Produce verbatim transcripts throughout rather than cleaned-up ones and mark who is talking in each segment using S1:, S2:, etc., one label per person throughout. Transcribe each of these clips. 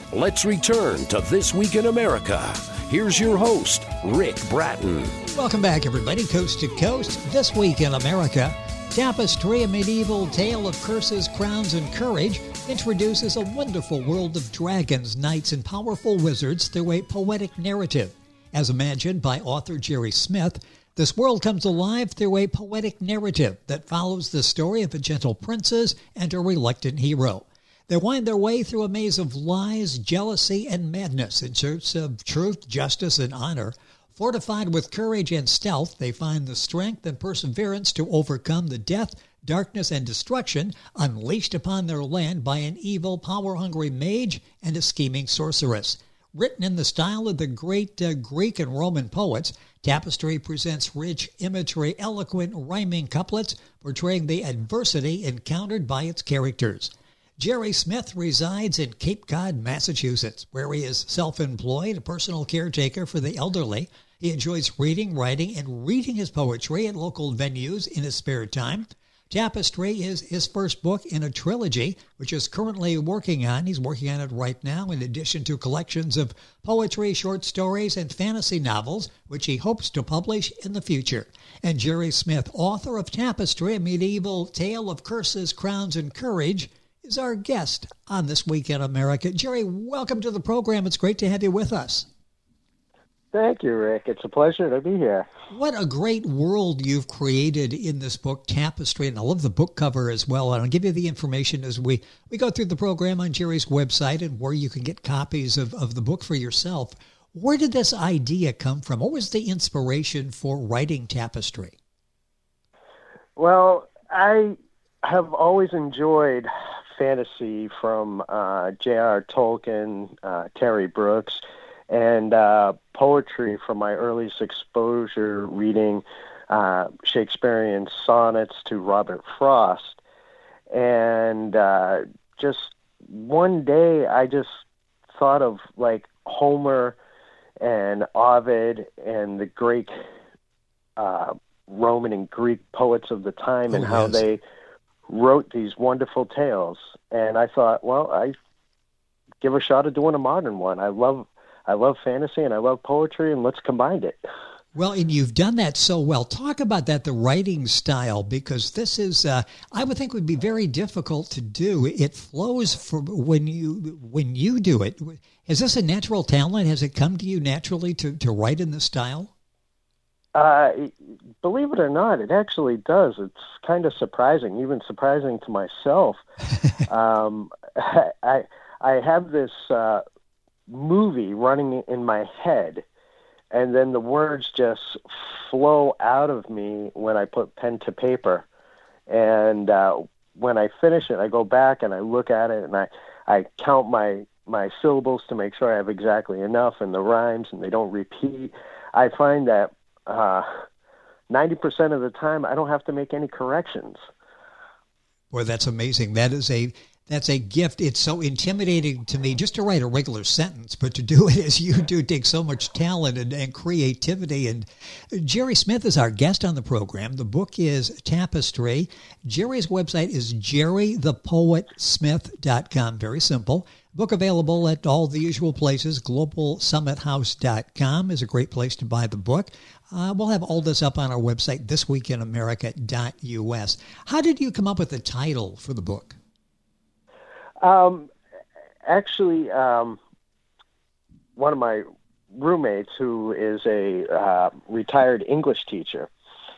S1: Let's return to This Week in America. Here's your host, Rick Bratton.
S2: Welcome back, everybody, coast to coast. This Week in America, Tapestry, a medieval tale of curses, crowns, and courage, introduces a wonderful world of dragons, knights, and powerful wizards through a poetic narrative. As imagined by author Jerry Smith, this world comes alive through a poetic narrative that follows the story of a gentle princess and a reluctant hero. They wind their way through a maze of lies, jealousy, and madness in search of truth, justice, and honor. Fortified with courage and stealth, they find the strength and perseverance to overcome the death, darkness, and destruction unleashed upon their land by an evil, power-hungry mage and a scheming sorceress. Written in the style of the great uh, Greek and Roman poets, Tapestry presents rich imagery, eloquent, rhyming couplets portraying the adversity encountered by its characters. Jerry Smith resides in Cape Cod, Massachusetts, where he is self-employed, a personal caretaker for the elderly. He enjoys reading, writing, and reading his poetry at local venues in his spare time. Tapestry is his first book in a trilogy, which he's currently working on. He's working on it right now, in addition to collections of poetry, short stories, and fantasy novels, which he hopes to publish in the future. And Jerry Smith, author of Tapestry, a medieval tale of curses, crowns, and courage, is our guest on This Week in America. Jerry, welcome to the program. It's great to have you with us.
S3: Thank you, Rick. It's a pleasure to be here.
S2: What a great world you've created in this book, Tapestry, and I love the book cover as well. And I'll give you the information as we, we go through the program on Jerry's website and where you can get copies of, of the book for yourself. Where did this idea come from? What was the inspiration for writing Tapestry?
S3: Well, I have always enjoyed fantasy from uh, J R R Tolkien, uh, Terry Brooks, and uh, poetry from my earliest exposure reading uh, Shakespearean sonnets to Robert Frost. And uh, just one day I just thought of like Homer and Ovid and the great uh, Roman and Greek poets of the time, and oh, how yes. they wrote these wonderful tales. And I thought, well, I give a shot at doing a modern one. I love I love fantasy and I love poetry, and let's combine it.
S2: Well, and you've done that so well. Talk about that, the writing style, because this is, uh, I would think would be very difficult to do. It flows from when you when you do it. Is this a natural talent? Has it come to you naturally to, to write in this style?
S3: Uh, believe it or not, it actually does. It's kind of surprising, even surprising to myself. um, I I have this uh, movie running in my head, and then the words just flow out of me when I put pen to paper. And uh, when I finish it, I go back and I look at it, and I, I count my, my syllables to make sure I have exactly enough, and the rhymes, and they don't repeat. I find that Uh, ninety percent of the time, I don't have to make any corrections.
S2: Boy, that's amazing. That is a that's a gift. It's so intimidating to me just to write a regular sentence, but to do it as you do takes so much talent and, and creativity. And Jerry Smith is our guest on the program. The book is Tapestry. Jerry's website is jerry the poet smith dot com. Very simple. Book available at all the usual places. global summit house dot com is a great place to buy the book. Uh, we'll have all this up on our website, this week in america dot u s. How did you come up with the title for the book?
S3: Um, actually, um, one of my roommates, who is a uh, retired English teacher,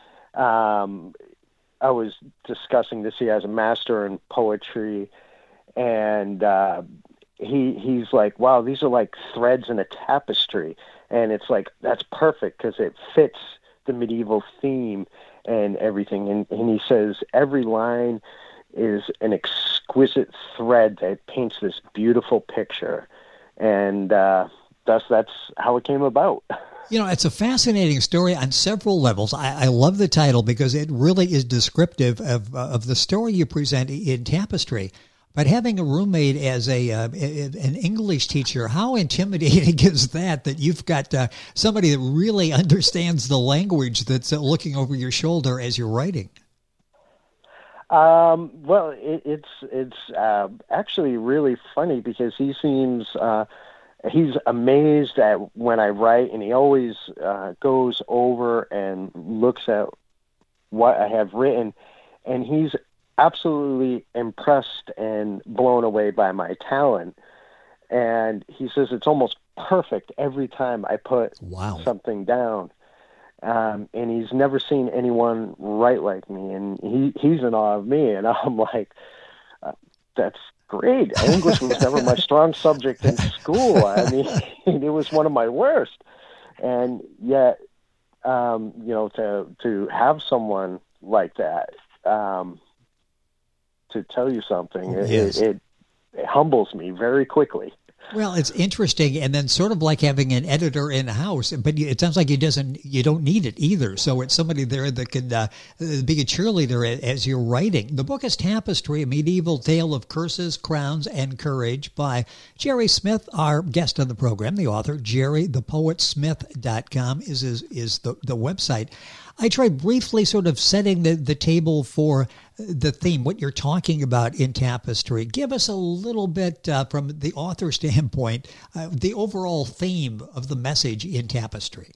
S3: um, I was discussing this. He has a master in poetry, and uh, he he's like, wow, these are like threads in a tapestry. And it's like, that's perfect because it fits the medieval theme and everything. And, and he says every line is an exquisite thread that paints this beautiful picture. And uh, thus, that's how it came about.
S2: You know, it's a fascinating story on several levels. I, I love the title because it really is descriptive of, uh, of the story you present in Tapestry. But having a roommate as a uh, an English teacher, how intimidating is that, that you've got uh, somebody that really understands the language that's uh, looking over your shoulder as you're writing?
S3: Um, well, it, it's it's uh, actually really funny because he seems uh, he's amazed at when I write, and he always uh, goes over and looks at what I have written, and he's absolutely impressed and blown away by my talent. And he says it's almost perfect every time I put
S2: wow.
S3: something down. Um, and he's never seen anyone write like me, and he, he's in awe of me. And I'm like, uh, that's great. English was never my strong subject in school. I mean, it was one of my worst. And yet, um, you know, to to have someone like that um, to tell you something, it,
S2: yes.
S3: it, it, it humbles me very quickly.
S2: Well, it's interesting, and then sort of like having an editor in house, but it sounds like you doesn't you don't need it either. So it's somebody there that can uh, be a cheerleader as you're writing. The book is Tapestry: A Medieval Tale of Curses, Crowns, and Courage by Jerry Smith, our guest on the program. The author, jerry the poet smith dot com is is, is the, the website. I tried briefly sort of setting the, the table for the theme, what you're talking about in Tapestry. Give us a little bit, uh, from the author standpoint, uh, the overall theme of the message in Tapestry.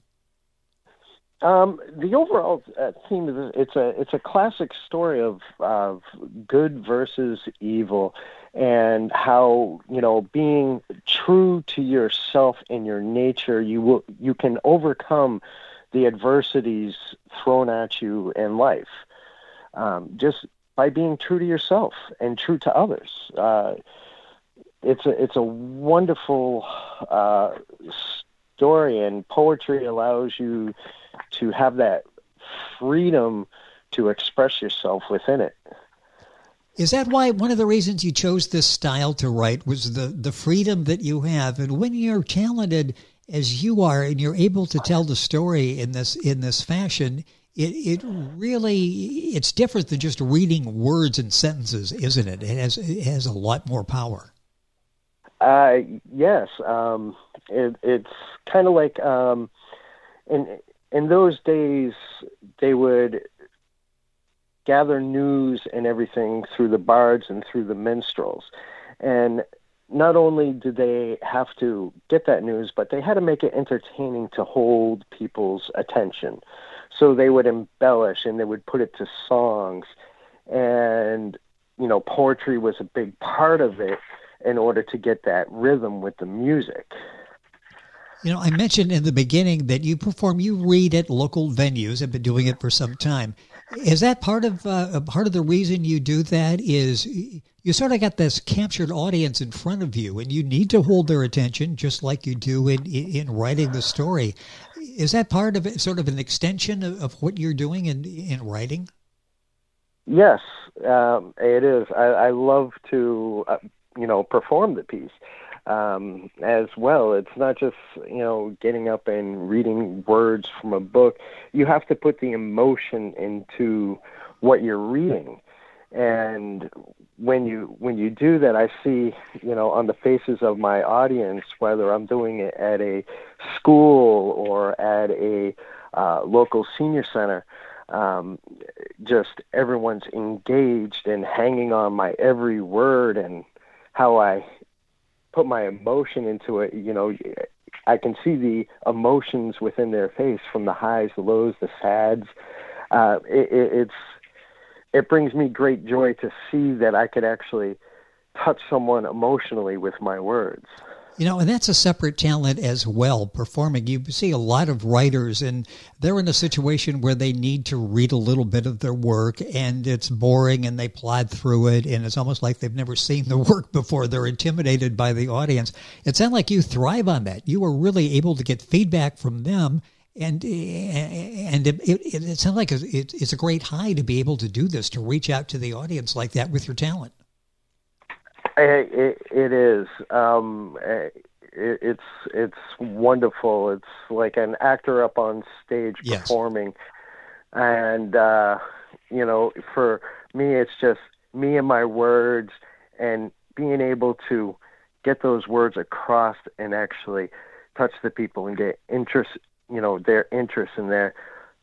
S3: Um, the overall uh, theme is it's a it's a classic story of of good versus evil, and how, you know, being true to yourself and your nature, you will you can overcome the adversities thrown at you in life, um, just by being true to yourself and true to others. Uh, it's a it's a wonderful uh, story, and poetry allows you to have that freedom to express yourself within it.
S2: Is that why one of the reasons you chose this style to write was the, the freedom that you have? And when you're talented as you are, and you're able to tell the story in this in this fashion, it it really it's different than just reading words and sentences, isn't it? It has it has a lot more power.
S3: Uh, yes, um, it, it's kind of like um, in in those days they would gather news and everything through the bards and through the minstrels, and not only did they have to get that news, but they had to make it entertaining to hold people's attention. So they would embellish and they would put it to songs. And, you know, poetry was a big part of it in order to get that rhythm with the music.
S2: You know, I mentioned in the beginning that you perform, you read at local venues, have been doing it for some time. Is that part of uh, part of the reason you do that? Is you sort of got this captured audience in front of you, and you need to hold their attention just like you do in in writing the story. Is that part of it, sort of an extension of, of what you're doing in in writing?
S3: Yes, um, it is. I, I love to, uh, you know, perform the piece. Um, as well. It's not just, you know, getting up and reading words from a book. You have to put the emotion into what you're reading. And when you when you do that, I see, you know, on the faces of my audience, whether I'm doing it at a school or at a uh, local senior center, um, just everyone's engaged and hanging on my every word and how I put my emotion into it. You know, I can see the emotions within their face, from the highs, the lows, the sads. Uh, it, it, it's it brings me great joy to see that I could actually touch someone emotionally with my words.
S2: You know, and that's a separate talent as well, performing. You see a lot of writers, and they're in a situation where they need to read a little bit of their work, and it's boring, and they plod through it, and it's almost like they've never seen the work before. They're intimidated by the audience. It sounds like you thrive on that. You are really able to get feedback from them, and and it, it, it sounds like it's a great high to be able to do this, to reach out to the audience like that with your talent.
S3: It, it is. Um, it, it's it's wonderful. It's like an actor up on stage
S2: yes.
S3: performing, and uh, you know, for me, it's just me and my words, and being able to get those words across and actually touch the people and get interest, you know, their interest and their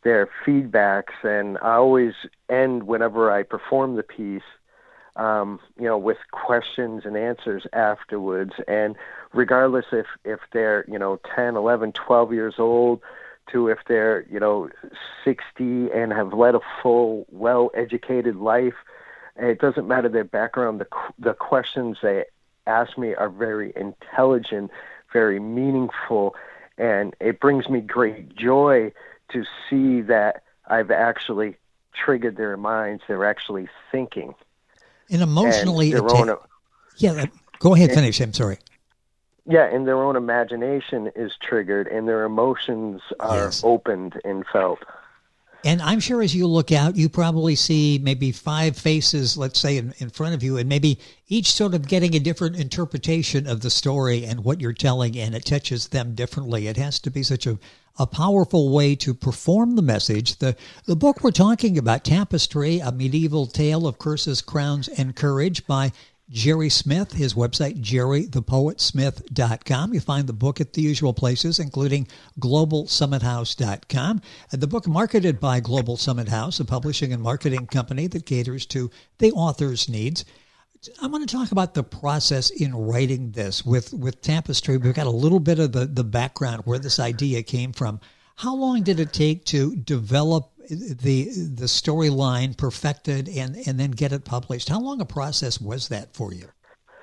S3: their feedbacks, and I always end whenever I perform the piece, um, you know, with questions and answers afterwards. And regardless if, if they're, you know, ten, eleven, twelve years old, to if they're, you know, sixty and have led a full, well-educated life, it doesn't matter their background. The the questions they ask me are very intelligent, very meaningful, and it brings me great joy to see that I've actually triggered their minds. They're actually thinking.
S2: And emotionally,
S3: and
S2: atta-
S3: own,
S2: yeah. Go ahead, finish. I'm sorry.
S3: Yeah, and their own imagination is triggered, and their emotions are
S2: yes.
S3: opened and felt.
S2: And I'm sure as you look out, you probably see maybe five faces, let's say, in, in front of you, and maybe each sort of getting a different interpretation of the story and what you're telling, and it touches them differently. It has to be such a, a powerful way to perform the message. The, the book we're talking about, Tapestry, A Medieval Tale of Curses, Crowns, and Courage by Jerry Smith, his website, jerry the poet smith dot com. You find the book at the usual places, including global summit house dot com. The book marketed by Global Summit House, a publishing and marketing company that caters to the author's needs. I want to talk about the process in writing this. With, with Tapestry, we've got a little bit of the, the background where this idea came from. How long did it take to develop the the storyline, perfected, and, and then get it published? How long a process was that for you?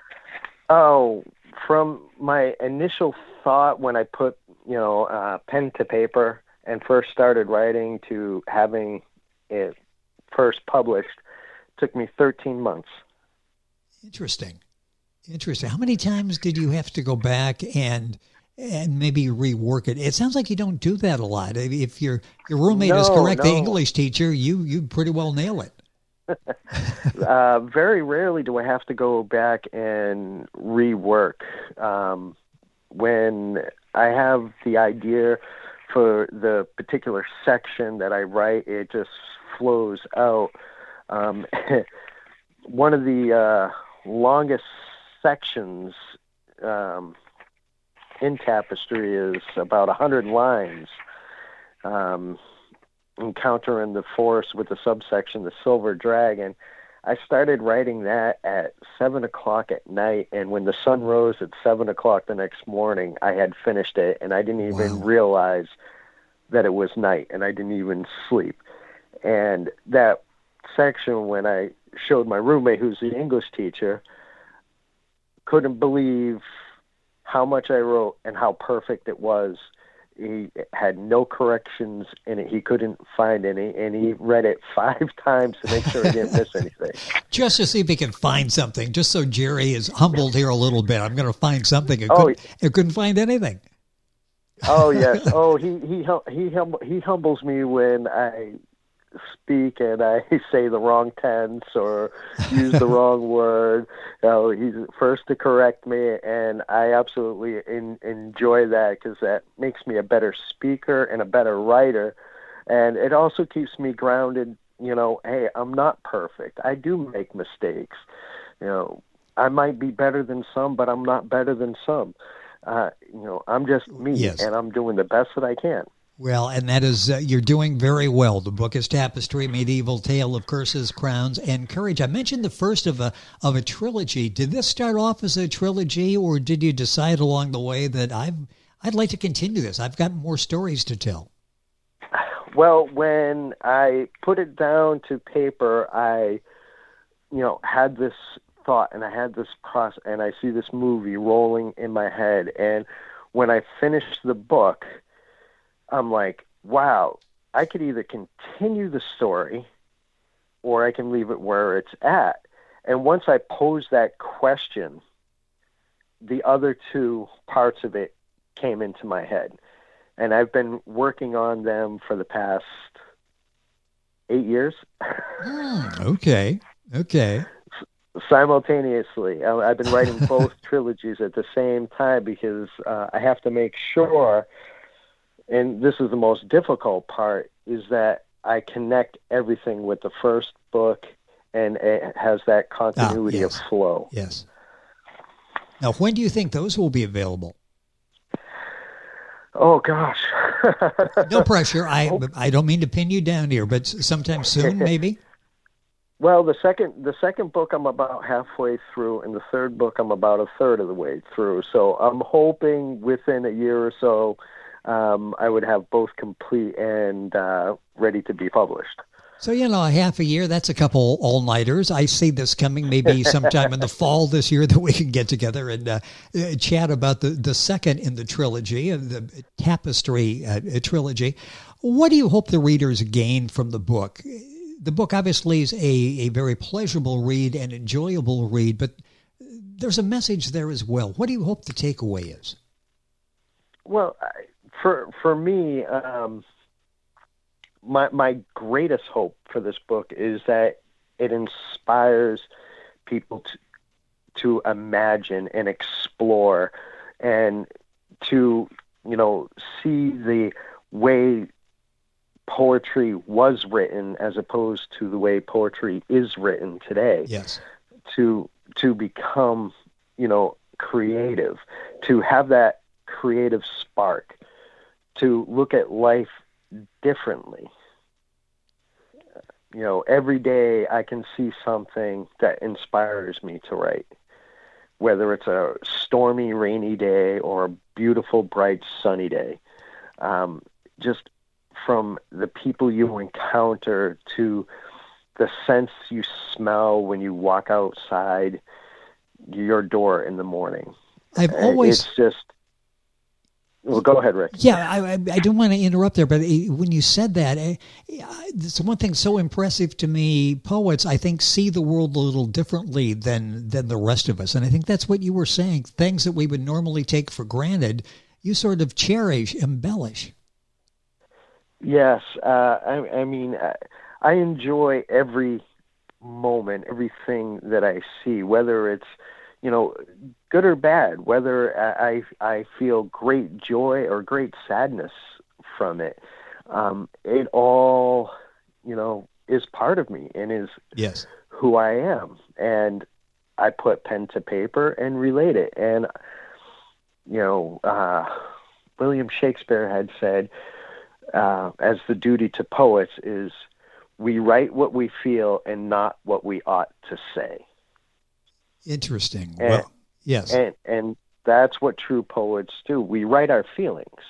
S3: Oh, from my initial thought when I put, you know, uh, pen to paper and first started writing to having it first published, took me thirteen months.
S2: Interesting. Interesting. How many times did you have to go back and and maybe rework it? It sounds like you don't do that a lot. If your your roommate
S3: no,
S2: is correct,
S3: no.
S2: the English teacher, you you pretty well nail it.
S3: uh, very rarely do I have to go back and rework. Um, when I have the idea for the particular section that I write, it just flows out. Um, one of the uh, longest sections um, in Tapestry is about one hundred lines, um, encountering the forest with the subsection, the Silver Dragon. I started writing that at seven o'clock at night, and when the sun rose at seven o'clock the next morning, I had finished it, and I didn't even
S2: Wow.
S3: realize that it was night, and I didn't even sleep. And that section, when I showed my roommate, who's the English teacher, couldn't believe how much I wrote and how perfect it was. He had no corrections in it. He couldn't find any, and he read it five times to make sure he didn't miss anything.
S2: Just to see if he can find something, just so Jerry is humbled here a little bit. I'm going to find something. It
S3: Oh,
S2: couldn't, it couldn't find anything.
S3: Oh yes. Oh, he he hum- he hum- he humbles me when I speak and I say the wrong tense or use the wrong word. You know, he's first to correct me, and I absolutely in, enjoy that because that makes me a better speaker and a better writer, and it also keeps me grounded. You know, hey, I'm not perfect. I do make mistakes. You know, I might be better than some, but I'm not better than some. Uh, you know, I'm just me,
S2: Yes.
S3: and I'm doing the best that I can.
S2: Well, and that is, uh, you're doing very well. The book is Tapestry, Medieval Tale of Curses, Crowns, and Courage. I mentioned the first of a of a trilogy. Did this start off as a trilogy, or did you decide along the way that I've, I'd like to continue this? I've got more stories to tell.
S3: Well, when I put it down to paper, I, you know, had this thought and I had this process, and I see this movie rolling in my head. And when I finished the book, I'm like, wow, I could either continue the story or I can leave it where it's at. And once I posed that question, the other two parts of it came into my head. And I've been working on them for the past eight years.
S2: Hmm, okay, okay.
S3: Simultaneously. I've been writing both trilogies at the same time because uh, I have to make sure, and this is the most difficult part, is that I connect everything with the first book and it has that continuity
S2: ah, yes.
S3: of flow.
S2: Yes. Now, when do you think those will be available?
S3: Oh, gosh.
S2: No pressure. I I don't mean to pin you down here, but sometime soon, maybe.
S3: Well, the second the second book I'm about halfway through, and the third book I'm about a third of the way through. So I'm hoping within a year or so, um, I would have both complete and uh, ready to be published.
S2: So, you know, a half a year, that's a couple all-nighters. I see this coming maybe sometime in the fall this year that we can get together and uh, chat about the, the second in the trilogy, the Tapestry uh, trilogy. What do you hope the readers gain from the book? The book obviously is a, a very pleasurable read and enjoyable read, but there's a message there as well. What do you hope the takeaway is?
S3: Well, for for me... Um My my greatest hope for this book is that it inspires people to to imagine and explore and to, you know, see the way poetry was written as opposed to the way poetry is written today.
S2: Yes.
S3: To to become, you know, creative, to have that creative spark, to look at life differently. You know, every day I can see something that inspires me to write, whether it's a stormy, rainy day or a beautiful, bright, sunny day. Um, just from the people you encounter to the scents you smell when you walk outside your door in the morning.
S2: I've always...
S3: It's just... Well, go ahead, Rick.
S2: Yeah, I, I don't want to interrupt there, but when you said that, it's one thing so impressive to me. Poets, I think, see the world a little differently than than the rest of us, and I think that's what you were saying. Things that we would normally take for granted, you sort of cherish, embellish.
S3: Yes, uh, I, I mean, I enjoy every moment, everything that I see, whether it's, you know, good or bad, whether I I feel great joy or great sadness from it. Um, it all, you know, is part of me and is
S2: yes.
S3: who I am. And I put pen to paper and relate it. And, you know, uh, William Shakespeare had said, uh, as the duty to poets is, we write what we feel and not what we ought to say.
S2: Interesting.
S3: And,
S2: well, yes.
S3: And, and that's what true poets do. We write our feelings.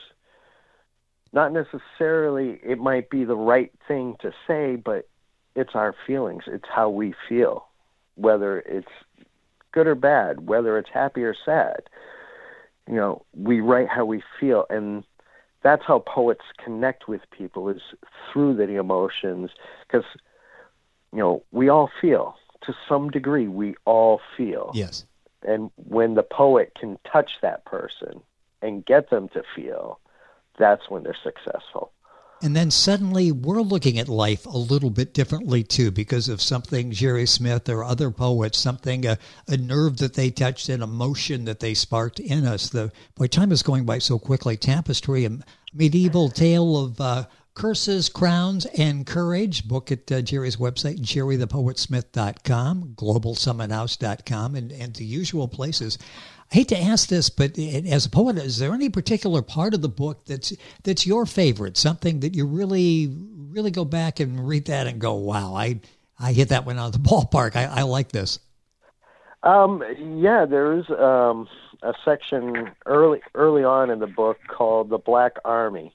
S3: Not necessarily it might be the right thing to say, but it's our feelings. It's how we feel, whether it's good or bad, whether it's happy or sad. You know, we write how we feel, and that's how poets connect with people, is through the emotions, because, you know, we all feel. To some degree, we all feel.
S2: Yes.
S3: And when the poet can touch that person and get them to feel, that's when they're successful.
S2: And then suddenly we're looking at life a little bit differently, too, because of something Jerry Smith or other poets, something, a, a nerve that they touched, an emotion that they sparked in us. The boy, time is going by so quickly. Tapestry, a medieval tale of uh, curses, crowns, and courage. Book at uh, Jerry's website, jerry the poet smith dot com, global summit house dot com, and, and the usual places. I hate to ask this, but as a poet, is there any particular part of the book that's that's your favorite? Something that you really, really go back and read that and go, wow, I I hit that one out of the ballpark. I, I like this.
S3: Um, yeah, there's um, a section early early on in the book called The Black Army.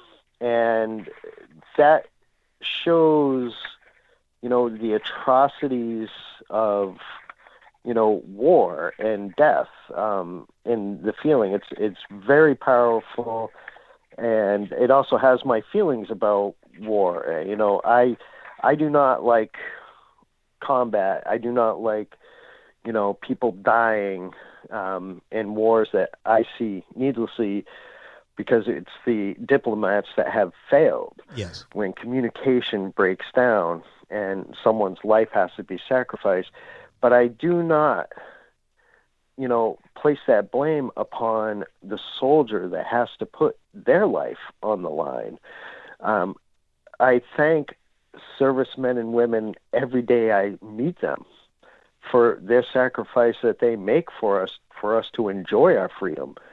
S3: And that shows, you know, the atrocities of, you know, war and death, um, in the feeling. It's it's very powerful, and it also has my feelings about war. You know, I I do not like combat. I do not like, you know, people dying um, in wars that I see needlessly, because it's the diplomats that have failed.
S2: Yes. When
S3: communication breaks down and someone's life has to be sacrificed. But I do not, you know, place that blame upon the soldier that has to put their life on the line. Um, I thank servicemen and women every day I meet them for their sacrifice that they make for us, for us to enjoy our freedom.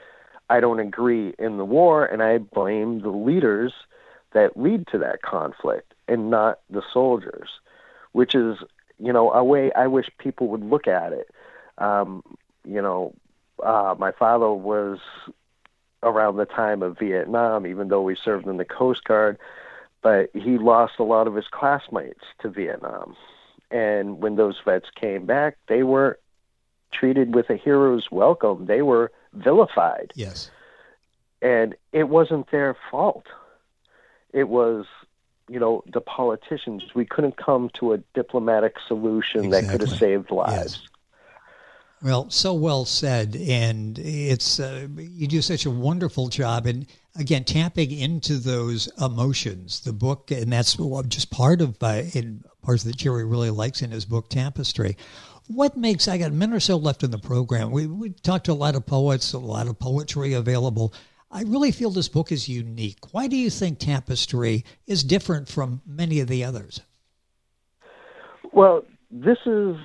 S3: I don't agree in the war, and I blame the leaders that lead to that conflict and not the soldiers, which is, you know, a way I wish people would look at it. Um, you know, uh, my father was around the time of Vietnam, even though we served in the Coast Guard, but he lost a lot of his classmates to Vietnam. And when those vets came back, they weren't treated with a hero's welcome. They were vilified.
S2: Yes.
S3: And it wasn't their fault. It was, you know, the politicians. We couldn't come to a diplomatic solution exactly. that could have saved lives.
S2: Yes. Well, so well said, and it's uh, you do such a wonderful job, and again, tapping into those emotions. The book, and that's just part of uh, in parts that Jerry really likes in his book, Tapestry. What makes, I got a minute or so left in the program. We we talked to a lot of poets, a lot of poetry available. I really feel this book is unique. Why do you think Tapestry is different from many of the others?
S3: Well, this is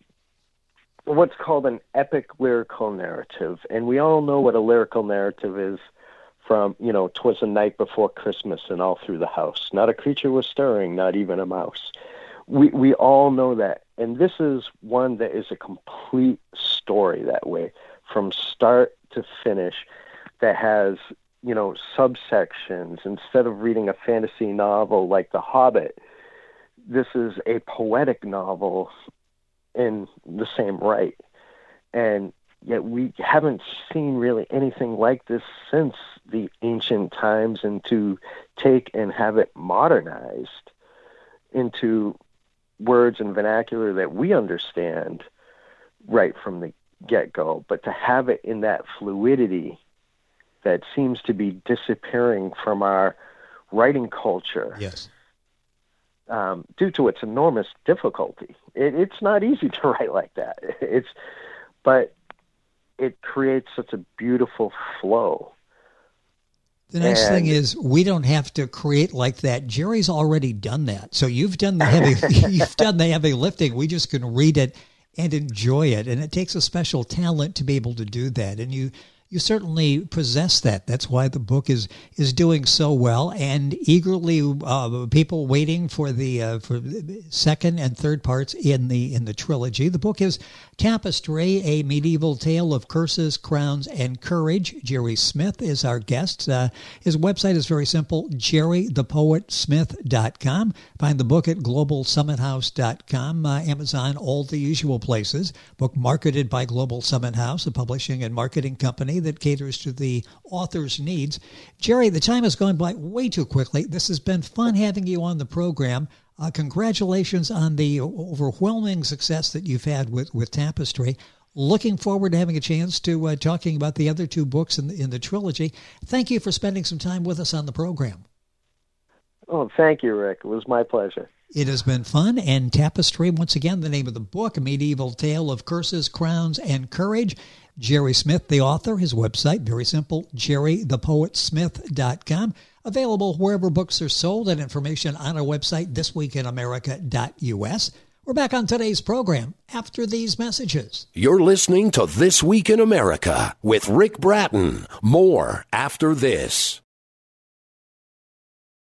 S3: what's called an epic lyrical narrative. And we all know what a lyrical narrative is from, you know, 'twas the night before Christmas and all through the house. Not a creature was stirring, not even a mouse. We we all know that. And this is one that is a complete story that way, from start to finish, that has, you know, subsections. Instead of reading a fantasy novel like The Hobbit, this is a poetic novel in the same right. And yet we haven't seen really anything like this since the ancient times, and to take and have it modernized into words and vernacular that we understand right from the get-go, but to have it in that fluidity that seems to be disappearing from our writing culture.
S2: Yes.
S3: Um, due to its enormous difficulty. It, it's not easy to write like that. It's, but it creates such a beautiful flow.
S2: The nice
S3: and,
S2: thing is we don't have to create like that. Jerry's already done that. So you've done the heavy, you've done the heavy lifting. We just can read it and enjoy it. And it takes a special talent to be able to do that. And you, You certainly possess that. That's why the book is is doing so well, and eagerly uh, people waiting for the uh, for the second and third parts in the in the trilogy. The book is Tapestry: A Medieval Tale of Curses, Crowns, and Courage. Jerry Smith is our guest. Uh, his website is very simple: jerry the poet smith dot com. Find the book at global summit house dot com, uh, Amazon, all the usual places. Book marketed by Global Summit House, a publishing and marketing company that caters to the author's needs. Jerry, the time has gone by way too quickly. This has been fun having you on the program. Uh, congratulations on the overwhelming success that you've had with, with Tapestry. Looking forward to having a chance to uh, talking about the other two books in the, in the trilogy. Thank you for spending some time with us on the program.
S3: Oh, thank you, Rick. It was my pleasure.
S2: It has been fun. And Tapestry, once again, the name of the book, A Medieval Tale of Curses, Crowns, and Courage. Jerry Smith, the author, his website, very simple, jerry the poet smith dot com. Available wherever books are sold, and information on our website, this week in america dot u s. We're back on today's program after these messages.
S1: You're listening to This Week in America with Rick Bratton. More after this.